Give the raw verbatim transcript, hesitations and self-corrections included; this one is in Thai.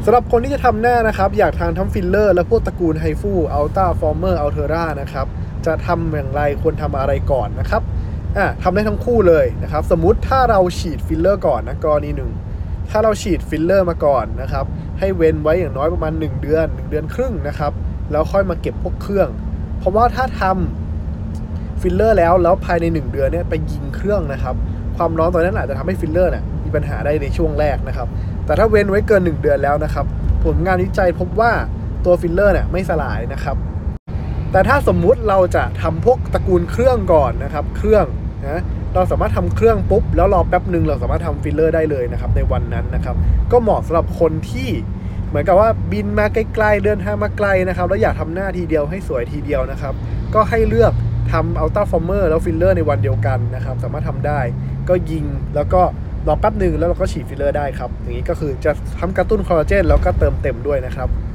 สำหรับคนที่จะทำหน้านะครับอยากทานทั้งฟิลเลอร์และพวกตระกูลไฮฟูอัลต้าฟอร์เมอร์อัลเทอร่านะครับจะทำอย่างไรควรทำอะไรก่อนนะครับอ่ะทำได้ทั้งคู่เลยนะครับสมมุติถ้าเราฉีดฟิลเลอร์ก่อนนะกรณีหนึ่งถ้าเราฉีดฟิลเลอร์มาก่อนนะครับให้เว้นไว้อย่างน้อยประมาณหนึ่งเดือนหนึ่งเดือนครึ่งนะครับแล้วค่อยมาเก็บพวกเครื่องเพราะว่าถ้าทำฟิลเลอร์แล้วแล้วภายในหนึ่งเดือนเนี่ยไปยิงเครื่องนะครับความร้อนตอนนั้นอาจจะทำให้ฟิลเลอร์เนี่ยมีปัญหาได้ในช่วงแรกนะครับแต่ถ้าเว้นไว้เกินหนึ่งเดือนแล้วนะครับผลงานวิจัยพบว่าตัวฟิลเลอร์เนี่ยไม่สลายนะครับแต่ถ้าสมมุติเราจะทำพวกตระกูลเครื่องก่อนนะครับเครื่องนะเราสามารถทำเครื่องปุ๊บแล้วรอแป๊บหนึ่งเราสามารถทำฟิลเลอร์ได้เลยนะครับในวันนั้นนะครับก็เหมาะสำหรับคนที่เหมือนกับว่าบินมาไกลๆเดินทางมาไกลนะครับแล้วอยากทำหน้าทีเดียวให้สวยทีเดียวนะครับก็ให้เลือกทำอัลต้าฟอร์เมอร์แล้วฟิลเลอร์ในวันเดียวกันนะครับสามารถทำได้ก็ยิงแล้วก็รอแป๊บหนึ่งแล้วเราก็ฉีดฟิลเลอร์ได้ครับอย่างนี้ก็คือจะทำกระตุ้นคอลลาเจนแล้วก็เติมเต็มด้วยนะครับ